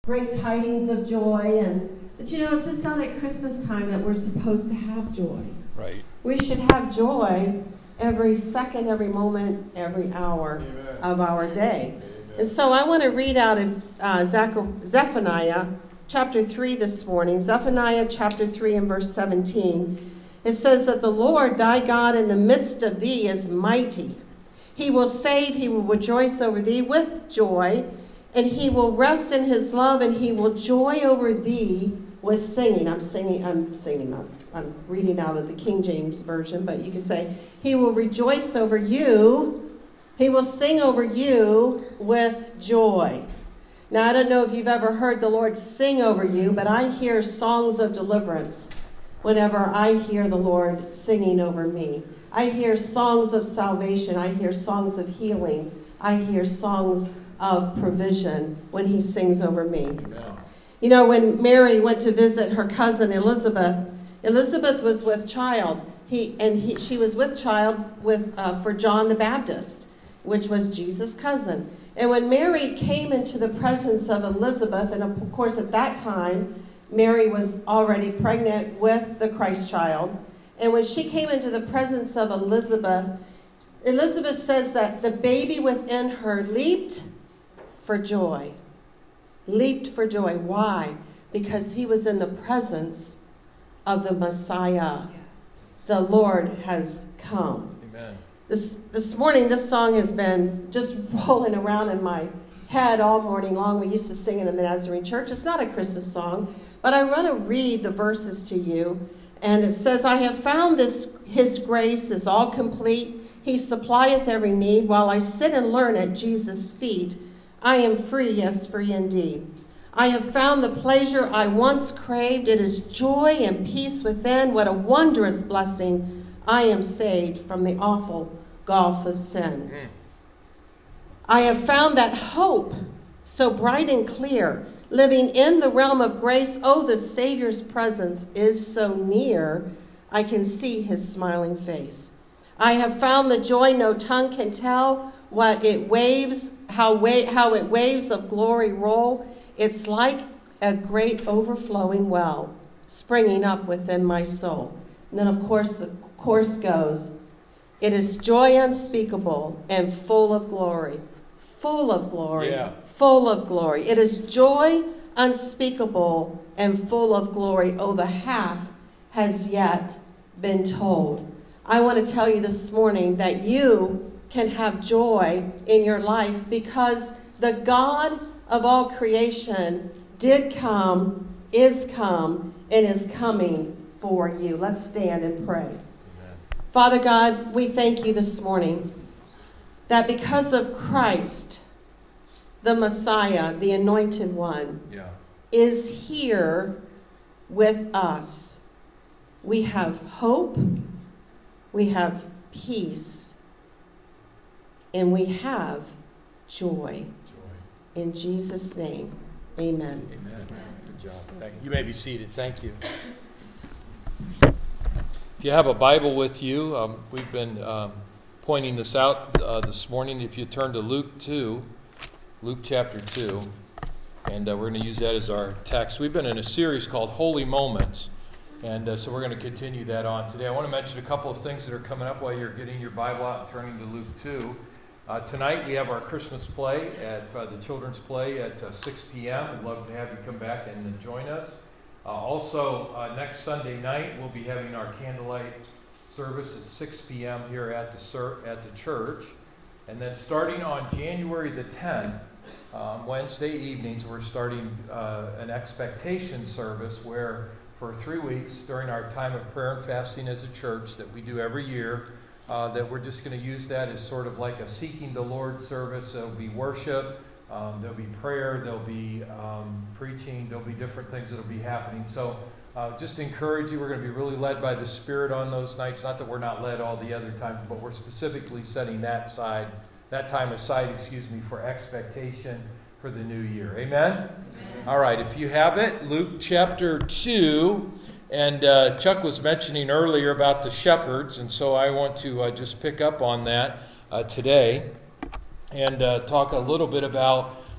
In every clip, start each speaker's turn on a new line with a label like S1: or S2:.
S1: great tidings of joy, but it's just not at Christmas time that we're supposed to have joy.
S2: Right.
S1: We should have joy every second, every moment, every hour of our day. Amen. And so I want to read out of Zephaniah chapter 3 this morning. Zephaniah chapter 3 and verse 17. It says that the Lord thy God in the midst of thee is mighty. He will save, he will rejoice over thee with joy, and he will rest in his love, and he will joy over thee with singing. I'm reading out of the King James Version, but you can say, he will rejoice over you. He will sing over you with joy. Now, I don't know if you've ever heard the Lord sing over you, but I hear songs of deliverance whenever I hear the Lord singing over me. I hear songs of salvation. I hear songs of healing. I hear songs of provision when he sings over me. Amen. You know, when Mary went to visit her cousin Elizabeth was with child. She was with child for John the Baptist, which was Jesus' cousin. And when Mary came into the presence of Elizabeth, and of course at that time, Mary was already pregnant with the Christ child. And when she came into the presence of Elizabeth says that the baby within her leaped for joy. Leaped for joy. Why? Because he was in the presence of the Messiah. The Lord has come.
S2: Amen.
S1: This morning, this song has been just rolling around in my head all morning long. We used to sing it in the Nazarene church. It's not a Christmas song, but I want to read the verses to you. And it says, I have found his grace is all complete. He supplieth every need. While I sit and learn at Jesus' feet, I am free, yes, free indeed. I have found the pleasure I once craved. It is joy and peace within. What a wondrous blessing. I am saved from the awful gulf of sin. I have found that hope so bright and clear, living in the realm of grace. Oh, the Savior's presence is so near. I can see his smiling face. I have found the joy no tongue can tell. What it waves, how it waves of glory roll. It's like a great overflowing well springing up within my soul. And then, of course, the chorus goes, it is joy unspeakable and full of glory. Full of glory. Yeah. Full of glory. It is joy unspeakable and full of glory. Oh, the half has yet been told. I want to tell you this morning that you can have joy in your life because the God of all creation did come, is come, and is coming for you. Let's stand and pray. Amen. Father God, we thank you this morning that because of Christ, the Messiah, the Anointed One, is here with us. We have hope, we have peace, and we have joy. In Jesus' name, amen.
S2: Amen. Good job. Thank you. You may be seated. Thank you. If you have a Bible with you, we've been pointing this out this morning. If you turn to Luke chapter 2, and we're going to use that as our text. We've been in a series called Holy Moments, and so we're going to continue that on today. I want to mention a couple of things that are coming up while you're getting your Bible out and turning to Luke 2. Tonight we have our Christmas play at the children's play at 6 p.m. We'd love to have you come back and join us. Also, next Sunday night we'll be having our candlelight service at 6 p.m. here at the church. And then starting on January the 10th, Wednesday evenings, we're starting an expectation service where for 3 weeks during our time of prayer and fasting as a church that we do every year, that we're just going to use that as sort of like a seeking the Lord service. There'll be worship, there'll be prayer, there'll be preaching, there'll be different things that'll be happening. So just encourage you, we're going to be really led by the Spirit on those nights. Not that we're not led all the other times, but we're specifically setting that time aside, for expectation for the new year. Amen? Amen. All right, if you have it, Luke chapter 2. And Chuck was mentioning earlier about the shepherds, and so I want to just pick up on that today and talk a little bit about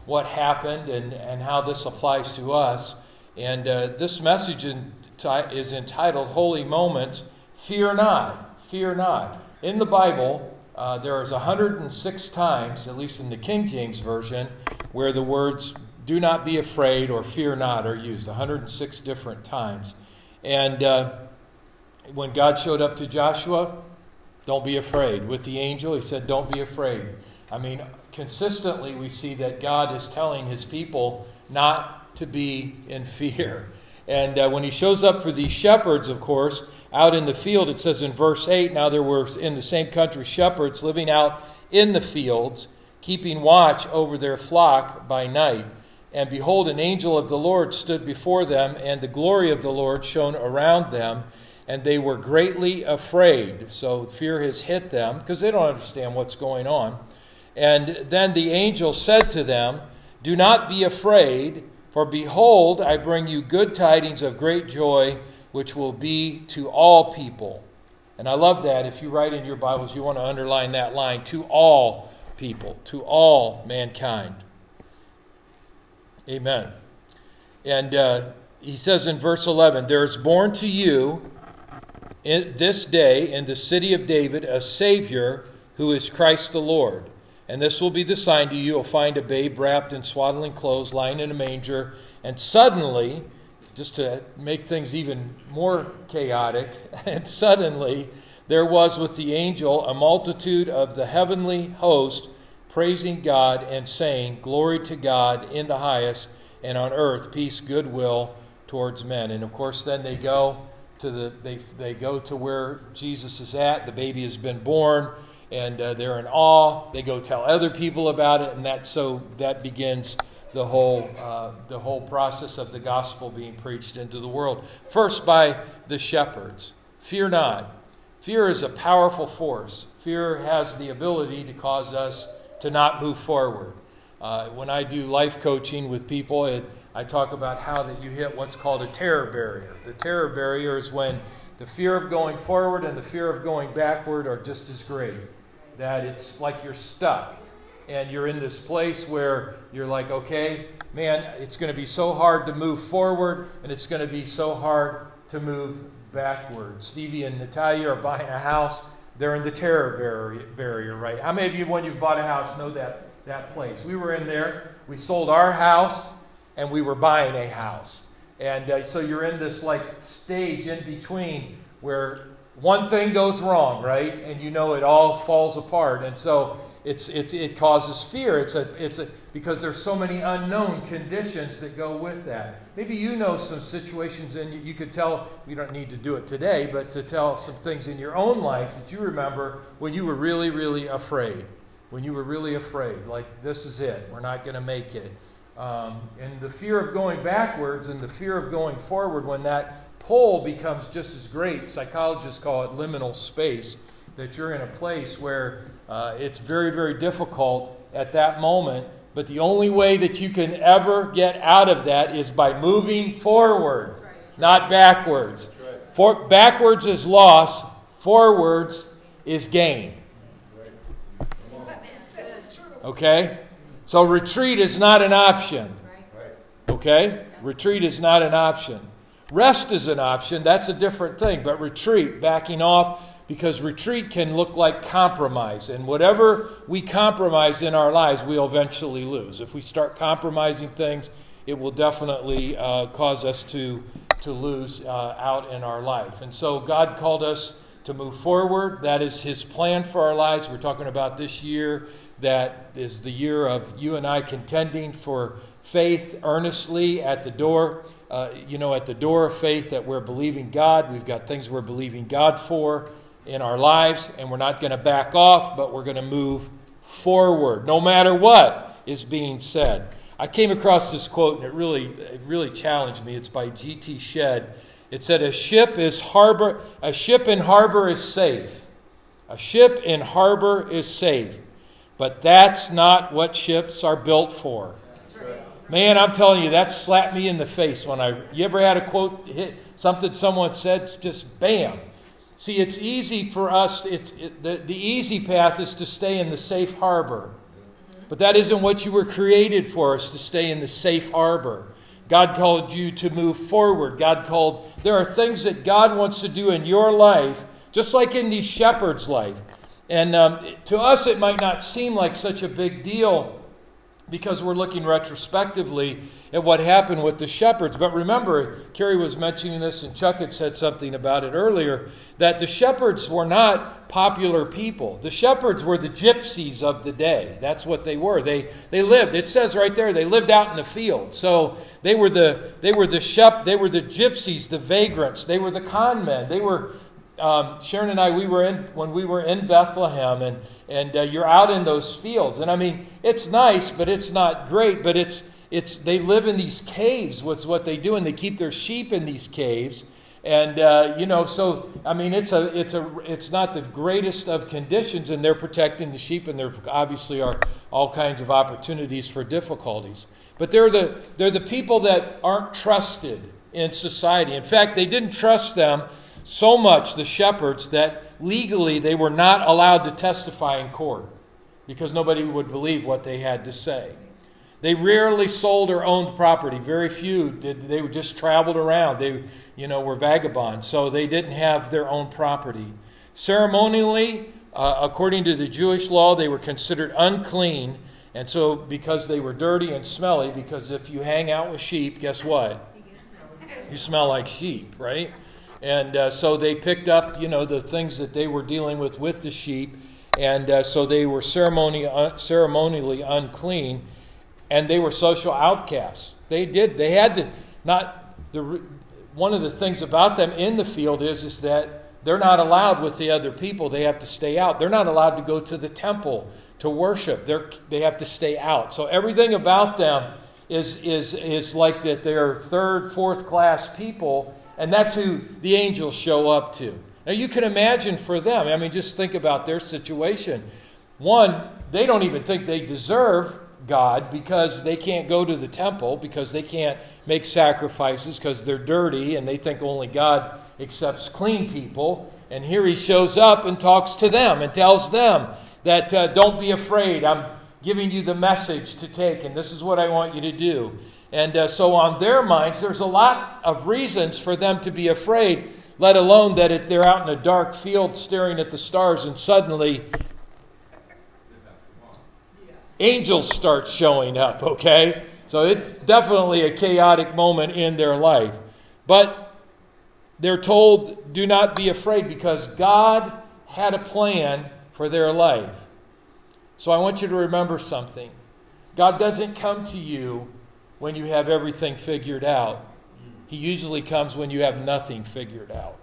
S2: what happened and how this applies to us. And this message is entitled Holy Moments, Fear Not, Fear Not. In the Bible, there is 106 times, at least in the King James Version, where the words do not be afraid or fear not are used, 106 different times. And when God showed up to Joshua, don't be afraid. With the angel, he said, don't be afraid. I mean, consistently we see that God is telling his people not to be in fear. And when he shows up for these shepherds, of course, out in the field, it says in verse 8, now there were in the same country shepherds living out in the fields, keeping watch over their flock by night. And behold, an angel of the Lord stood before them, and the glory of the Lord shone around them, and they were greatly afraid. So fear has hit them because they don't understand what's going on. And then the angel said to them, do not be afraid, for behold, I bring you good tidings of great joy, which will be to all people. And I love that. If you write in your Bibles, you want to underline that line, to all people, to all mankind. Amen. And he says in verse 11, there is born to you this day in the city of David a Savior who is Christ the Lord. And this will be the sign to you. You'll find a babe wrapped in swaddling clothes, lying in a manger. And suddenly, just to make things even more chaotic, and suddenly there was with the angel a multitude of the heavenly host praising God and saying, glory to God in the highest, and on earth peace, goodwill towards men. And of course then they go to they go to where Jesus is at. The baby has been born, and they're in awe. They go tell other people about it, and that begins the whole process of the gospel being preached into the world. First by the shepherds. Fear not. Fear is a powerful force. Fear has the ability to cause us to not move forward. When I do life coaching with people, I talk about how that you hit what's called a terror barrier. The terror barrier is when the fear of going forward and the fear of going backward are just as great. That it's like you're stuck. And you're in this place where you're like, okay, man, it's going to be so hard to move forward, and it's going to be so hard to move backward. Stevie and Natalia are buying a house. They're in the terror barrier, right? How many of you, when you've bought a house, know that place? We were in there. We sold our house, and we were buying a house. And so you're in this like stage in between where one thing goes wrong, right? And you know it all falls apart. And so it causes fear. Because there's so many unknown conditions that go with that. Maybe you know some situations, and you could tell, we don't need to do it today, but to tell some things in your own life that you remember when you were really, really afraid. When you were really afraid, like this is it, we're not going to make it. And the fear of going backwards and the fear of going forward, when that pull becomes just as great, psychologists call it liminal space, that you're in a place where it's very, very difficult at that moment. But the only way that you can ever get out of that is by moving forward, not backwards. Backwards is loss, forwards is gain. Okay? So retreat is not an option. Okay? Retreat is not an option. Rest is an option. That's a different thing. But retreat, backing off, because retreat can look like compromise. And whatever we compromise in our lives, we'll eventually lose. If we start compromising things, it will definitely cause us to lose out in our life. And so God called us to move forward. That is His plan for our lives. We're talking about this year that is the year of you and I contending for faith earnestly at the door. At the door of faith that we're believing God. We've got things we're believing God for in our lives, and we're not going to back off, but we're going to move forward, no matter what is being said. I came across this quote, and it really challenged me. It's by G.T. Shedd. It said, "A ship in harbor is safe. A ship in harbor is safe, but that's not what ships are built for." Man, I'm telling you, that slapped me in the face you ever had a quote hit something someone said, it's just bam. See, it's easy for us, the easy path is to stay in the safe harbor. But that isn't what you were created for, is to stay in the safe harbor. God called you to move forward. There are things that God wants to do in your life, just like in these shepherds' life. And to us, it might not seem like such a big deal because we're looking retrospectively at what happened with the shepherds. But remember, Carrie was mentioning this, and Chuck had said something about it earlier, that the shepherds were not popular people. The shepherds were the gypsies of the day. That's what they were. They lived. It says right there, they lived out in the field. So they were the gypsies, the vagrants. They were the con men. They were. Sharon and I, when we were in Bethlehem, and you're out in those fields, and I mean, it's nice, but it's not great. But they live in these caves. What's what they do, and they keep their sheep in these caves, and so I mean, it's not the greatest of conditions, and they're protecting the sheep, and there obviously are all kinds of opportunities for difficulties. But they're the people that aren't trusted in society. In fact, they didn't trust them so much, the shepherds, that legally they were not allowed to testify in court because nobody would believe what they had to say. They rarely sold or owned property. Very few did. They just traveled around. They, were vagabonds, so they didn't have their own property. Ceremonially, according to the Jewish law, they were considered unclean, and so because they were dirty and smelly, because if you hang out with sheep, guess what? You smell like sheep, right? And so they picked up, the things that they were dealing with the sheep. And so they were ceremonially unclean. And they were social outcasts. One of the things about them in the field is that they're not allowed with the other people. They have to stay out. They're not allowed to go to the temple to worship. They have to stay out. So everything about them is like that they're third, fourth class people. And that's who the angels show up to. Now you can imagine for them, I mean, just think about their situation. One, they don't even think they deserve God because they can't go to the temple, because they can't make sacrifices because they're dirty, and they think only God accepts clean people. And here he shows up and talks to them and tells them that don't be afraid. I'm giving you the message to take, and this is what I want you to do. And so on their minds, there's a lot of reasons for them to be afraid, let alone that they're out in a dark field staring at the stars and suddenly angels start showing up, okay? So it's definitely a chaotic moment in their life. But they're told, do not be afraid, because God had a plan for their life. So I want you to remember something. God doesn't come to you when you have everything figured out. He usually comes when you have nothing figured out.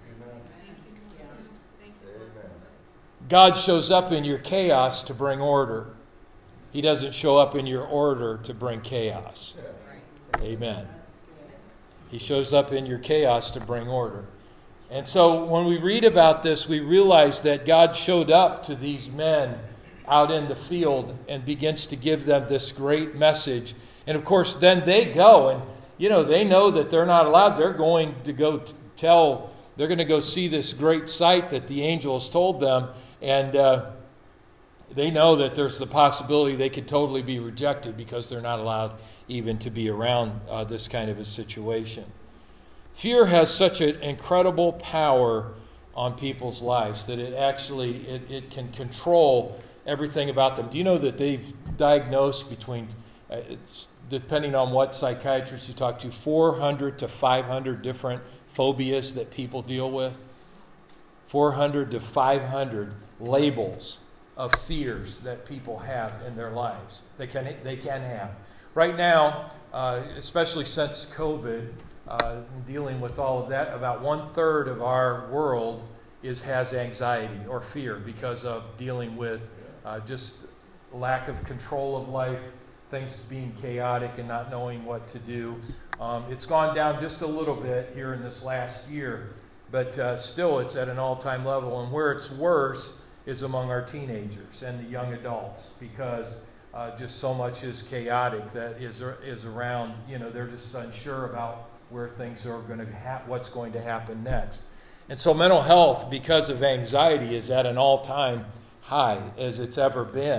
S2: God shows up in your chaos to bring order. He doesn't show up in your order to bring chaos. Amen. He shows up in your chaos to bring order. And so when we read about this, we realize that God showed up to these men out in the field and begins to give them this great message. And of course, then they go and, they know that they're not allowed. They're going to go they're going to go see this great sight that the angels told them. And they know that there's the possibility they could totally be rejected because they're not allowed even to be around this kind of a situation. Fear has such an incredible power on people's lives that it can control everything about them. Do you know that they've diagnosed between, depending on what psychiatrist you talk to, 400 to 500 different phobias that people deal with? 400 to 500 labels of fears that people have in their lives. They can have. Right now, especially since COVID, dealing with all of that, about 1/3 of our world has anxiety or fear because of dealing with just lack of control of life, things being chaotic and not knowing what to do. It's gone down just a little bit here in this last year, but still it's at an all-time level. And where it's worse is among our teenagers and the young adults, because just so much is chaotic that is around. They're just unsure about where things are going to what's going to happen next. And so mental health, because of anxiety, is at an all-time high as it's ever been.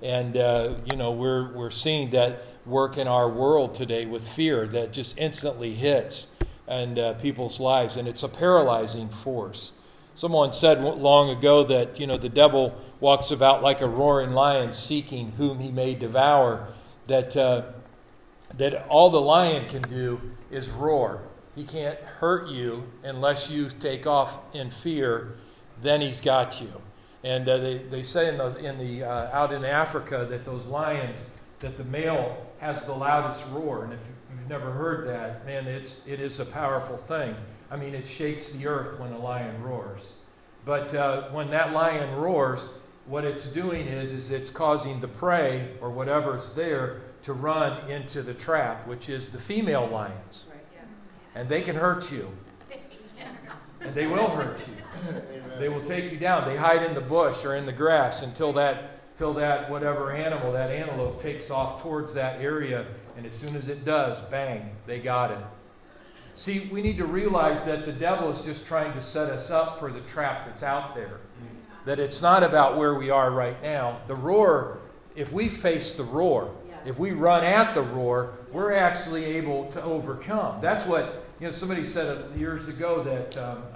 S2: And, we're seeing that work in our world today with fear that just instantly hits and people's lives. And it's a paralyzing force. Someone said long ago that, the devil walks about like a roaring lion seeking whom he may devour. That all the lion can do is roar. He can't hurt you unless you take off in fear. Then he's got you. And they say out in Africa that those lions, that the male has the loudest roar. And if you've never heard that, man, it is a powerful thing. I mean, it shakes the earth when a lion roars. But when that lion roars, what it's doing is it's causing the prey or whatever's there to run into the trap, which is the female lions. Right, yes. And they can hurt you. And they will hurt you. They will take you down. They hide in the bush or in the grass until that whatever animal, that antelope, takes off towards that area. And as soon as it does, bang, they got it. See, we need to realize that the devil is just trying to set us up for the trap that's out there. That it's not about where we are right now. The roar, if we face the roar, if we run at the roar, we're actually able to overcome. That's what, somebody said years ago that,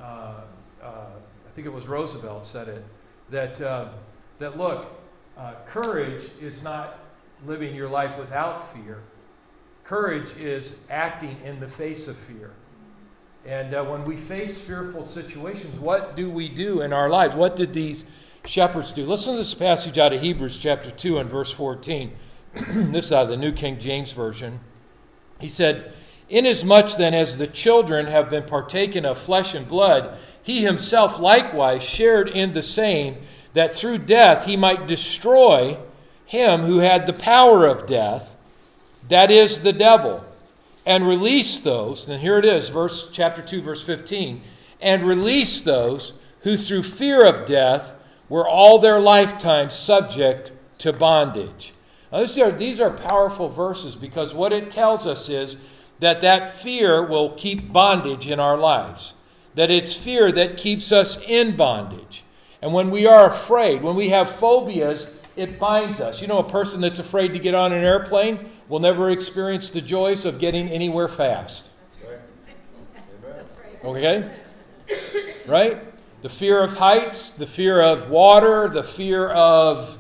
S2: I think it was Roosevelt said it, that look, courage is not living your life without fear. Courage is acting in the face of fear. And when we face fearful situations, what do we do in our lives? What did these shepherds do? Listen to this passage out of Hebrews chapter 2 and verse 14. This is out of the New King James Version. He said, "Inasmuch then as the children have been partaken of flesh and blood, he himself likewise shared in the same, that through death he might destroy him who had the power of death, that is the devil, and release those," and here it is, chapter 2, verse 15, "and release those who through fear of death were all their lifetime subject to bondage." Now, these are powerful verses, because what it tells us is that fear will keep bondage in our lives. That it's fear that keeps us in bondage. And when we are afraid, when we have phobias, it binds us. A person that's afraid to get on an airplane will never experience the joys of getting anywhere fast. That's right. Okay? Right? The fear of heights, the fear of water, the fear of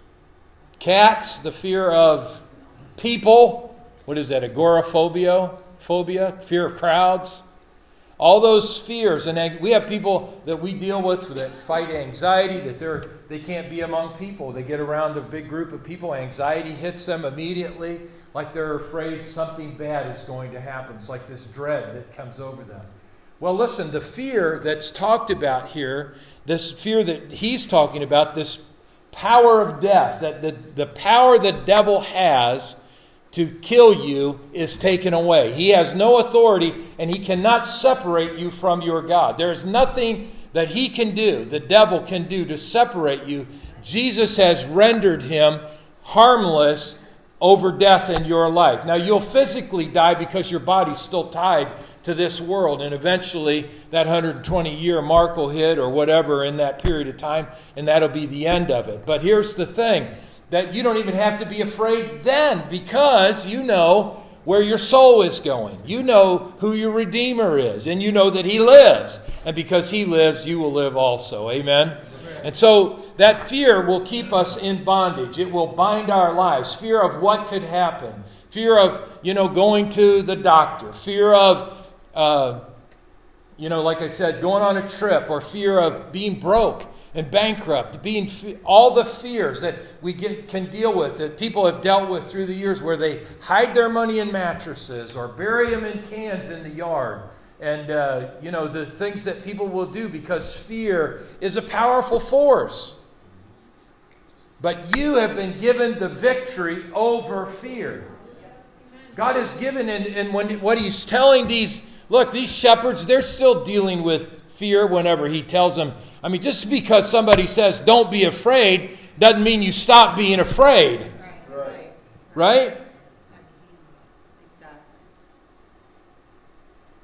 S2: cats, the fear of people. What is that? Agoraphobia? Fear of crowds. All those fears. And we have people that we deal with that fight anxiety, that they can't be among people. They get around a big group of people. Anxiety hits them immediately, like they're afraid something bad is going to happen. It's like this dread that comes over them. Well, listen, the fear that's talked about here, this fear that he's talking about, this power of death, that the power the devil has to kill you is taken away. He has no authority, and he cannot separate you from your God. There is nothing that he can do, the devil can do, to separate you. Jesus has rendered him harmless over death in your life. Now, you'll physically die because your body's still tied to this world, and eventually that 120-year mark will hit, or whatever in that period of time, and that'll be the end of it. But here's the thing, that you don't even have to be afraid then, because you know where your soul is going. You know who your Redeemer is, and you know that he lives. And because he lives, you will live also. Amen? And so that fear will keep us in bondage. It will bind our lives. Fear of what could happen. Fear of, going to the doctor. Fear of, like I said, going on a trip. Or fear of being broke and bankrupt, all the fears that we can deal with, that people have dealt with through the years, where they hide their money in mattresses or bury them in cans in the yard. And, the things that people will do, because fear is a powerful force. But you have been given the victory over fear. God has given, and what he's telling these shepherds, they're still dealing with fear whenever he tells them. I mean, just because somebody says, don't be afraid, doesn't mean you stop being afraid. Right? Exactly.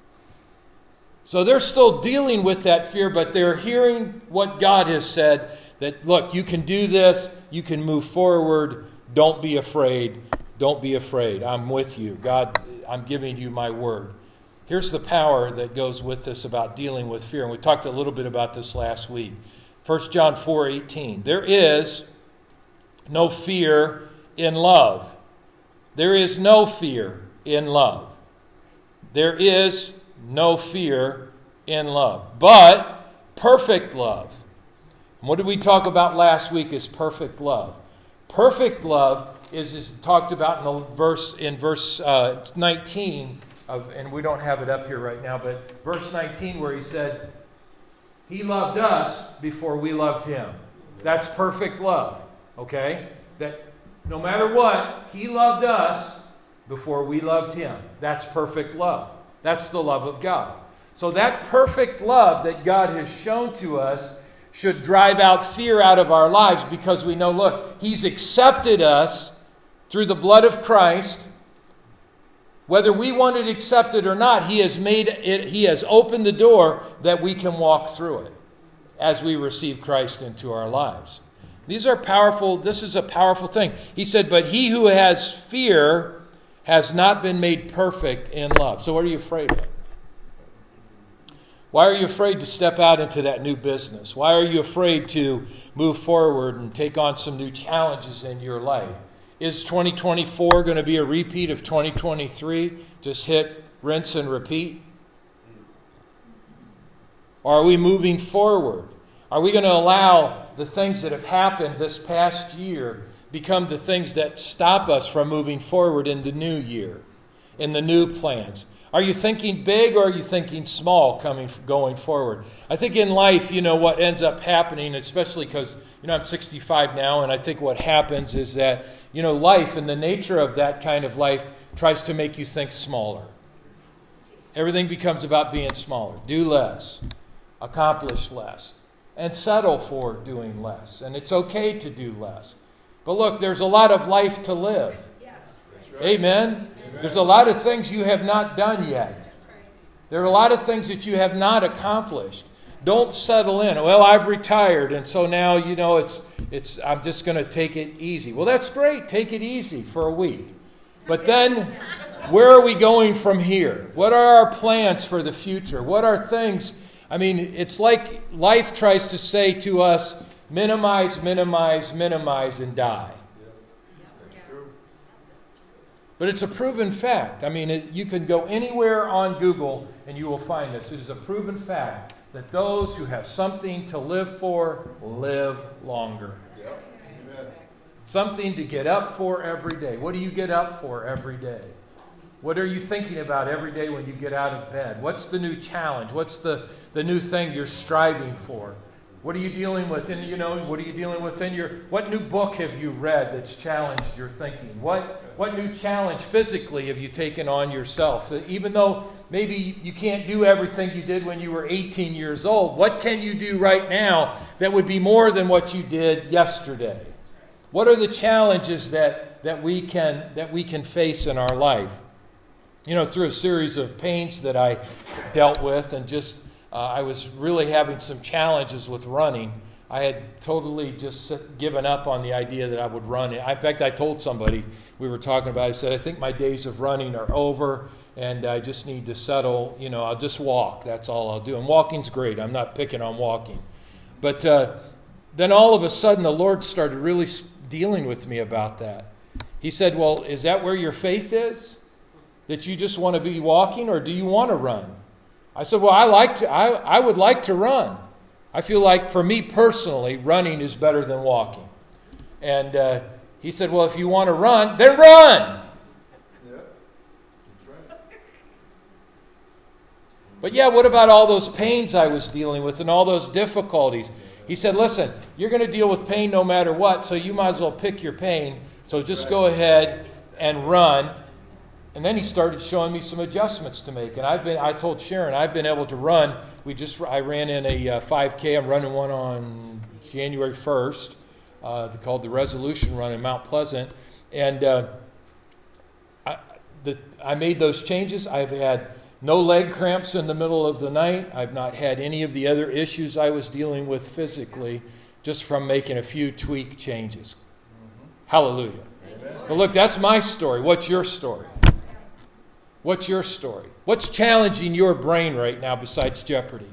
S2: So they're still dealing with that fear, but they're hearing what God has said, That, look, you can do this. You can move forward. Don't be afraid. Don't be afraid. I'm with you. God, I'm giving you my word. Here's the power that goes with this about dealing with fear. And we talked a little bit about this last week. 1 John 4:18. There is no fear in love. There is no fear in love. There is no fear in love. But perfect love. And what did we talk about last week is perfect love. Perfect love is talked about in verse 19, and we don't have it up here right now, but verse 19 where he said, He loved us before we loved Him. That's perfect love, okay? That no matter what, He loved us before we loved Him. That's perfect love. That's the love of God. So that perfect love that God has shown to us should drive out fear out of our lives, because we know, look, He's accepted us through the blood of Christ. Whether we want it accepted or not, He has opened the door that we can walk through it as we receive Christ into our lives. These are powerful. This is a powerful thing. He said, but he who has fear has not been made perfect in love. So what are you afraid of? Why are you afraid to step out into that new business? Why are you afraid to move forward and take on some new challenges in your life? Is 2024 going to be a repeat of 2023? Just hit rinse and repeat? Or are we moving forward? Are we going to allow the things that have happened this past year become the things that stop us from moving forward in the new year, in the new plans? Are you thinking big or are you thinking small going forward? I think in life, what ends up happening, especially because, I'm 65 now, and I think what happens is that, life and the nature of that kind of life tries to make you think smaller. Everything becomes about being smaller. Do less. Accomplish less. And settle for doing less. And it's okay to do less. But look, there's a lot of life to live. Amen? There's a lot of things you have not done yet. There are a lot of things that you have not accomplished. Don't settle in. Well, I've retired, and so now, I'm just going to take it easy. Well, that's great. Take it easy for a week. But then, where are we going from here? What are our plans for the future? What are things? It's like life tries to say to us, minimize, minimize, minimize, and die. But it's a proven fact. You can go anywhere on Google and you will find this. It is a proven fact that those who have something to live for live longer. Yep. Something to get up for every day. What do you get up for every day? What are you thinking about every day when you get out of bed? What's the new challenge? What's the new thing you're striving for? What are you dealing with? And what are you dealing with in what new book have you read that's challenged your thinking? What new challenge physically have you taken on yourself? Even though maybe you can't do everything you did when you were 18 years old, what can you do right now that would be more than what you did yesterday? What are the challenges that we can face in our life? Through a series of pains that I dealt with, and just I was really having some challenges with running. I had totally just given up on the idea that I would run. In fact, I told somebody, we were talking about it, I said, I think my days of running are over, and I just need to settle. I'll just walk. That's all I'll do. And walking's great. I'm not picking on walking. But then all of a sudden, the Lord started really dealing with me about that. He said, well, is that where your faith is? That you just want to be walking, or do you want to run? I said, well, I would like to run. I feel like, for me personally, running is better than walking. And he said, well, if you want to run, then run. Yeah, that's right. But yeah, what about all those pains I was dealing with and all those difficulties? He said, listen, you're going to deal with pain no matter what, so you might as well pick your pain. So just go ahead and run. And then he started showing me some adjustments to make. And I told Sharon, I've been able to run. I ran in a 5K. I'm running one on January 1st, called the Resolution Run in Mount Pleasant. And I made those changes. I've had no leg cramps in the middle of the night. I've not had any of the other issues I was dealing with physically just from making a few tweak changes. Hallelujah. Amen. But look, that's my story. What's your story? What's your story? What's challenging your brain right now besides Jeopardy?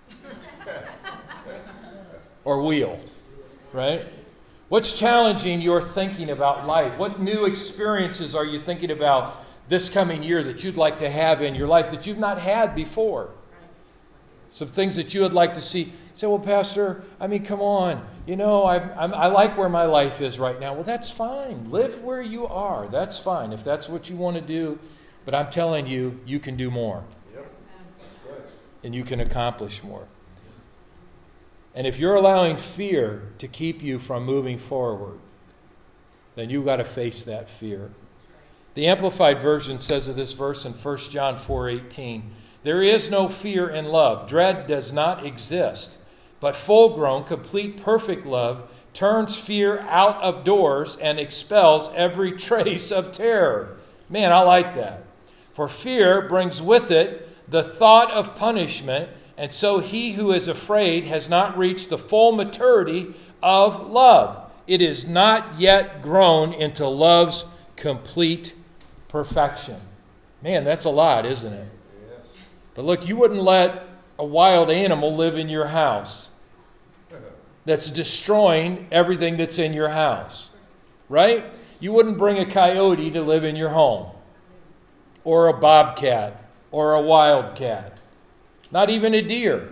S2: Or Wheel, right? What's challenging your thinking about life? What new experiences are you thinking about this coming year that you'd like to have in your life that you've not had before? Some things that you would like to see. You say, well, Pastor, I mean, come on. You know, I like where my life is right now. Well, that's fine. Live where you are. That's fine if that's what you want to do. But I'm telling you, you can do more. Yep. And you can accomplish more. And if you're allowing fear to keep you from moving forward, then you've got to face that fear. The Amplified Version says of this verse in 1 John 4:18, there is no fear in love. Dread does not exist. But full-grown, complete, perfect love turns fear out of doors and expels every trace of terror. Man, I like that. For fear brings with it the thought of punishment, and so he who is afraid has not reached the full maturity of love. It is not yet grown into love's complete perfection. Man, that's a lot, isn't it? But look, you wouldn't let a wild animal live in your house that's destroying everything that's in your house, right? You wouldn't bring a coyote to live in your home, or a bobcat, or a wildcat, not even a deer.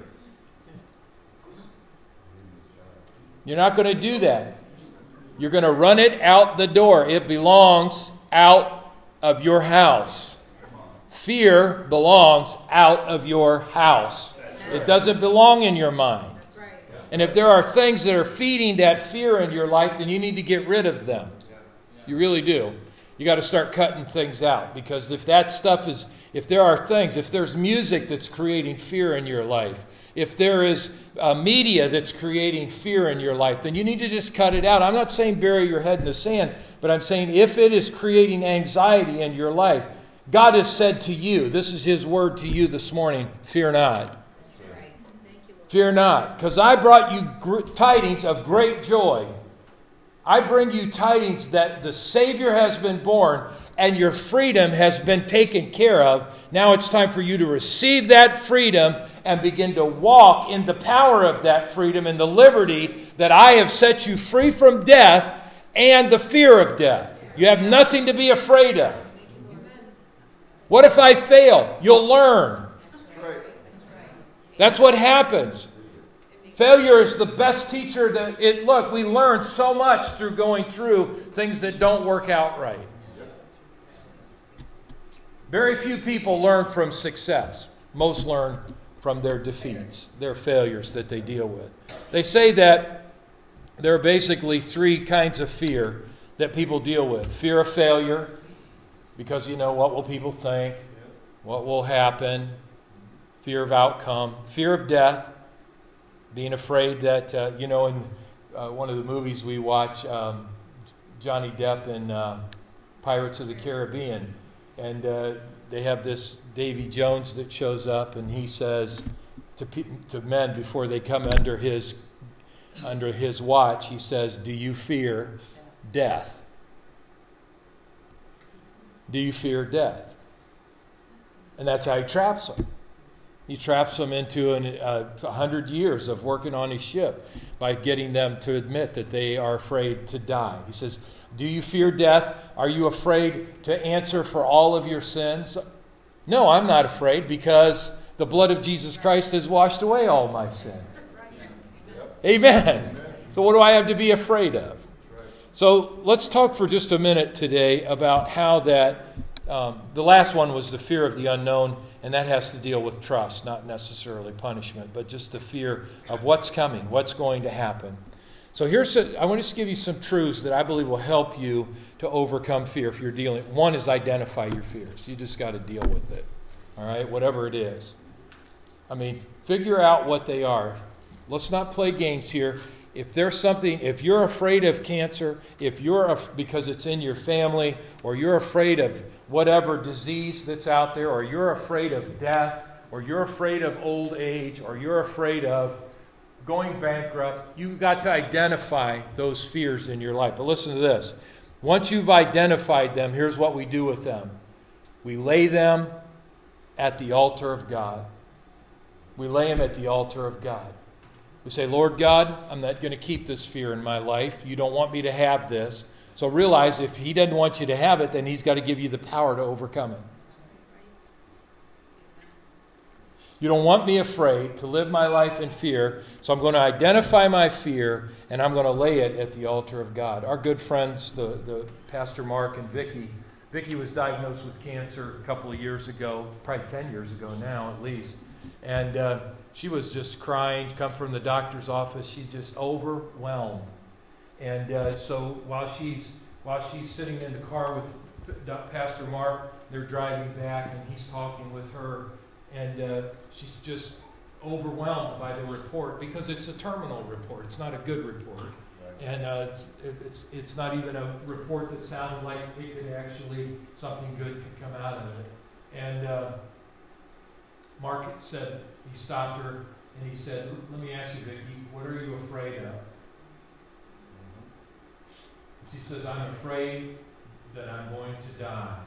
S2: You're not going to do that. You're going to run it out the door. It belongs out of your house. Fear belongs out of your house. It doesn't belong in your mind. And if there are things that are feeding that fear in your life, then you need to get rid of them. You really do. You got to start cutting things out, because if that stuff is, if there are things, if there's music that's creating fear in your life, if there is media that's creating fear in your life, then you need to just cut it out. I'm not saying bury your head in the sand, but I'm saying if it is creating anxiety in your life, God has said to you, this is His word to you this morning, fear not. Fear not, because I brought you tidings of great joy. I bring you tidings that the Savior has been born and your freedom has been taken care of. Now it's time for you to receive that freedom and begin to walk in the power of that freedom and the liberty that I have set you free from death and the fear of death. You have nothing to be afraid of. What if I fail? You'll learn. That's what happens. Failure is the best teacher look, we learn so much through going through things that don't work out right. Very few people learn from success. Most learn from their defeats, their failures that they deal with. They say that there are basically three kinds of fear that people deal with. Fear of failure, because what will people think? What will happen? Fear of outcome. Fear of death, being afraid that, in one of the movies we watch, Johnny Depp in Pirates of the Caribbean, and they have this Davy Jones that shows up, and he says to men before they come under his watch, he says, "Do you fear death? Do you fear death?" And that's how he traps them. He traps them into 100 years of working on his ship by getting them to admit that they are afraid to die. He says, "Do you fear death? Are you afraid to answer for all of your sins?" "No, I'm not afraid, because the blood of Jesus Christ has washed away all my sins." Amen. So what do I have to be afraid of? So let's talk for just a minute today about how that, the last one was the fear of the unknown, and that has to deal with trust, not necessarily punishment, but just the fear of what's coming, what's going to happen. So I want to give you some truths that I believe will help you to overcome fear if you're dealing. One is identify your fears. You just got to deal with it, all right, whatever it is. I mean, figure out what they are. Let's not play games here. If there's something, if you're afraid of cancer, because it's in your family, or you're afraid of whatever disease that's out there, or you're afraid of death, or you're afraid of old age, or you're afraid of going bankrupt. You've got to identify those fears in your life. But listen to this. Once you've identified them, here's what we do with them. We lay them at the altar of God. We lay them at the altar of God. We say, Lord God, I'm not going to keep this fear in my life. You don't want me to have this. So realize if He doesn't want you to have it, then He's got to give you the power to overcome it. You don't want me afraid to live my life in fear, so I'm going to identify my fear and I'm going to lay it at the altar of God. Our good friends, the Pastor Mark and Vicki was diagnosed with cancer a couple of years ago, probably 10 years ago now at least. And she was just crying, come from the doctor's office. She's just overwhelmed. And so while she's sitting in the car with Pastor Mark, they're driving back and he's talking with her. And she's just overwhelmed by the report because it's a terminal report. It's not a good report. Right. And it's not even a report that sounded like it could actually, something good could come out of it. And Mark said, he stopped her and he said, let me ask you, Vicki, what are you afraid of? She says, I'm afraid that I'm going to die.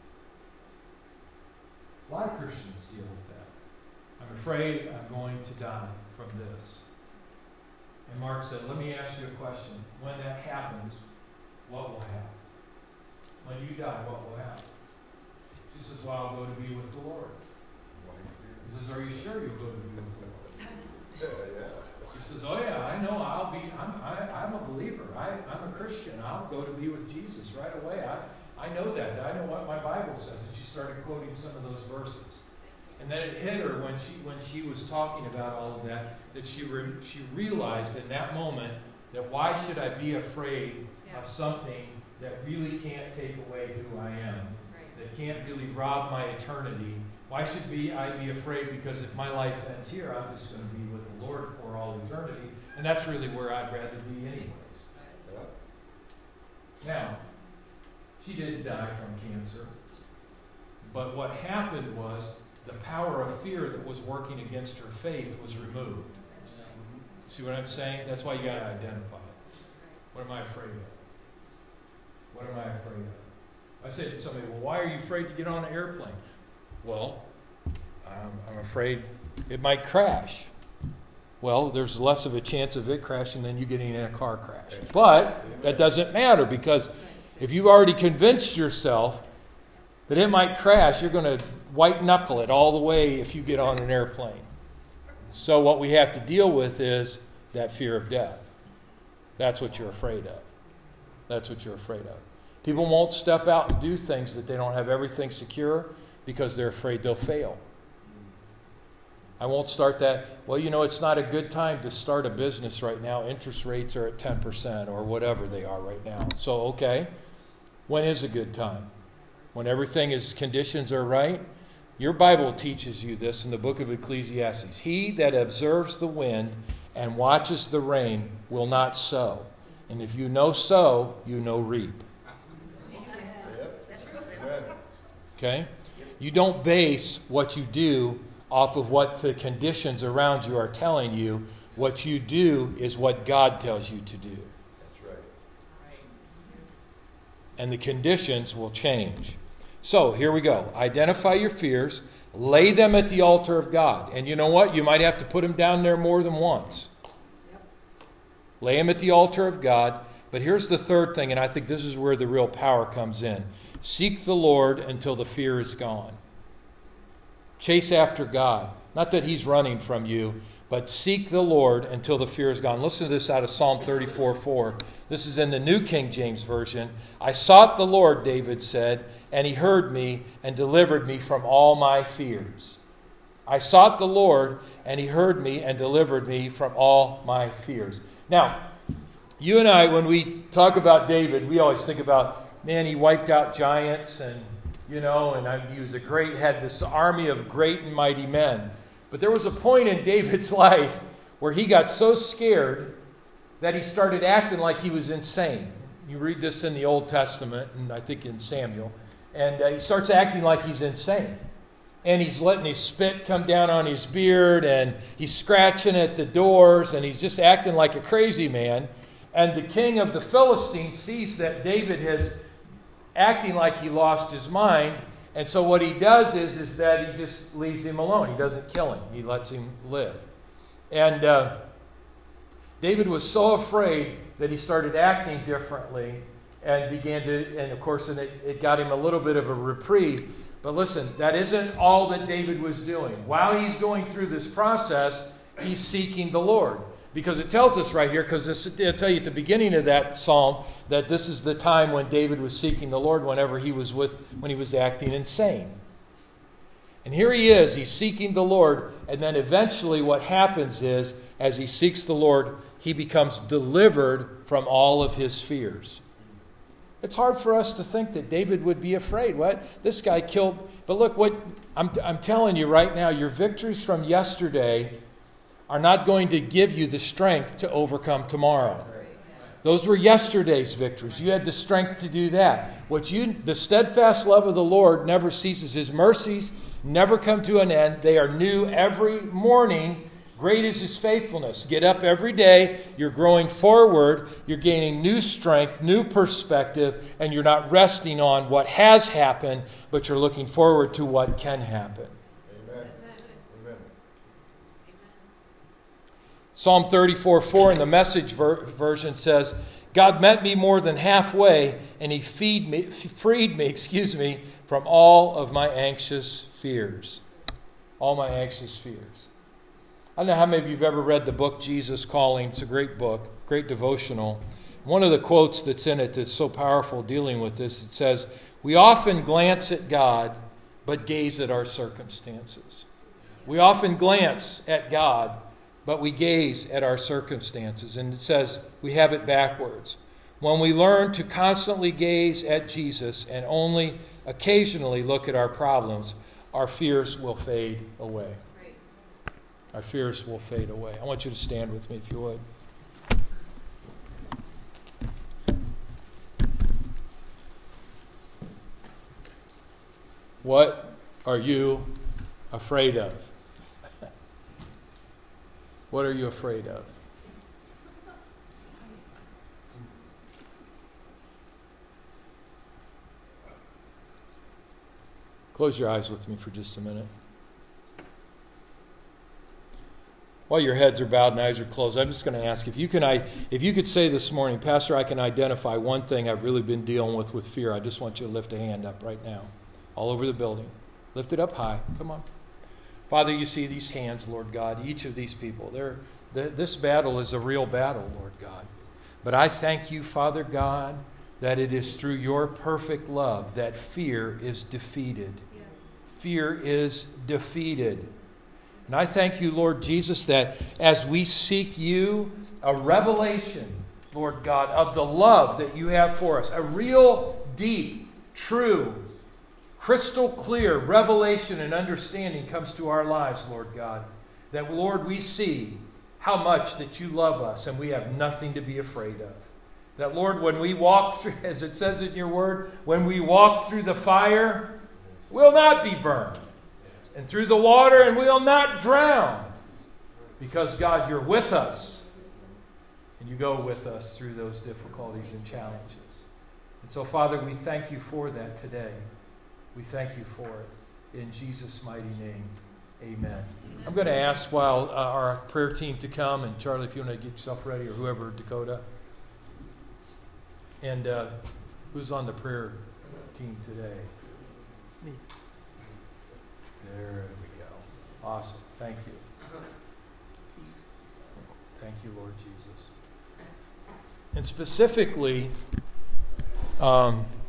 S2: A lot of Christians deal with that. I'm afraid I'm going to die from this. And Mark said, let me ask you a question. When that happens, what will happen? When you die, what will happen? She says, well, I'll go to be with the Lord. He says, are you sure you'll go to be with the Lord? She says, oh yeah, I know I'm a believer. I'm a Christian. I'll go to be with Jesus right away. I know that. I know what my Bible says. And she started quoting some of those verses. And then it hit her when she was talking about all of that she realized in that moment that why should I be afraid of something that really can't take away who I am, that can't really rob my eternity. Why should I be afraid? Because if my life ends here, I'm just going to be with the Lord for all eternity. And that's really where I'd rather be anyways. Now, she didn't die from cancer. But what happened was the power of fear that was working against her faith was removed. See what I'm saying? That's why you got to identify it. What am I afraid of? What am I afraid of? I said to somebody, well, why are you afraid to get on an airplane? Well, I'm afraid it might crash. Well, there's less of a chance of it crashing than you getting in a car crash. But that doesn't matter because if you've already convinced yourself that it might crash, you're going to white knuckle it all the way if you get on an airplane. So what we have to deal with is that fear of death. That's what you're afraid of. That's what you're afraid of. People won't step out and do things that they don't have everything secure because they're afraid they'll fail. I won't start that. Well, it's not a good time to start a business right now. Interest rates are at 10% or whatever they are right now. So, okay, when is a good time? When conditions are right? Your Bible teaches you this in the book of Ecclesiastes. He that observes the wind and watches the rain will not sow. And if you know sow, you know reap. Okay? You don't base what you do off of what the conditions around you are telling you. What you do is what God tells you to do.
S3: That's right.
S2: And the conditions will change. So, here we go. Identify your fears. Lay them at the altar of God. And you know what? You might have to put them down there more than once. Lay them at the altar of God. But here's the third thing, and I think this is where the real power comes in. Seek the Lord until the fear is gone. Chase after God. Not that He's running from you, but seek the Lord until the fear is gone. Listen to this out of Psalm 34:4. This is in the New King James Version. I sought the Lord, David said, and He heard me and delivered me from all my fears. I sought the Lord, and He heard me and delivered me from all my fears. Now, you and I, when we talk about David, we always think about, man, he wiped out giants and he was had this army of great and mighty men. But there was a point in David's life where he got so scared that he started acting like he was insane. You read this in the Old Testament, and I think in Samuel, and he starts acting like he's insane. and he's letting his spit come down on his beard, and he's scratching at the doors, and he's just acting like a crazy man. And the king of the Philistines sees that David is acting like he lost his mind, and so what he does is that he just leaves him alone. He doesn't kill him. He lets him live. And David was so afraid that he started acting differently and of course, it got him a little bit of a reprieve. But listen, that isn't all that David was doing. While he's going through this process, he's seeking the Lord. Because it tells us right here, because it'll tell you at the beginning of that psalm, that this is the time when David was seeking the Lord when he was acting insane. And here he is, he's seeking the Lord, and then eventually what happens is, as he seeks the Lord, he becomes delivered from all of his fears. It's hard for us to think that David would be afraid. What? This guy killed. But look, what I'm telling you right now, your victories from yesterday are not going to give you the strength to overcome tomorrow. Those were yesterday's victories. You had the strength to do that. The steadfast love of the Lord never ceases. His mercies never come to an end. They are new every morning. Great is His faithfulness. Get up every day. You're growing forward. You're gaining new strength, new perspective, and you're not resting on what has happened, but you're looking forward to what can happen.
S3: Amen. Amen.
S2: Psalm 34:4 in the Message version says, God met me more than halfway, and He freed me, from all of my anxious fears. All my anxious fears. I don't know how many of you have ever read the book Jesus Calling. It's a great book, great devotional. One of the quotes that's in it that's so powerful dealing with this, it says, we often glance at God, but gaze at our circumstances. We often glance at God, but we gaze at our circumstances. And it says we have it backwards. When we learn to constantly gaze at Jesus and only occasionally look at our problems, our fears will fade away. Our fears will fade away. I want you to stand with me if you would. What are you afraid of? What are you afraid of? Close your eyes with me for just a minute. While your heads are bowed and eyes are closed, I'm just going to ask if you could say this morning, Pastor, I can identify one thing I've really been dealing with fear. I just want you to lift a hand up right now, all over the building. Lift it up high. Come on. Father, you see these hands, Lord God, each of these people. This battle is a real battle, Lord God. But I thank you, Father God, that it is through your perfect love that fear is defeated. Yes. Fear is defeated. And I thank you, Lord Jesus, that as we seek you, a revelation, Lord God, of the love that you have for us, a real, deep, true, crystal clear revelation and understanding comes to our lives, Lord God. That, Lord, we see how much that you love us and we have nothing to be afraid of. That, Lord, when we walk through, as it says in your word, when we walk through the fire, we'll not be burned. And through the water, and we'll not drown. Because, God, you're with us. And you go with us through those difficulties and challenges. And so, Father, we thank you for that today. We thank you for it. In Jesus' mighty name, amen. I'm going to ask while our prayer team to come. And Charlie, if you want to get yourself ready, or whoever, Dakota. And who's on the prayer team today? Me. There we go. Awesome. Thank you. Thank you, Lord Jesus. And specifically,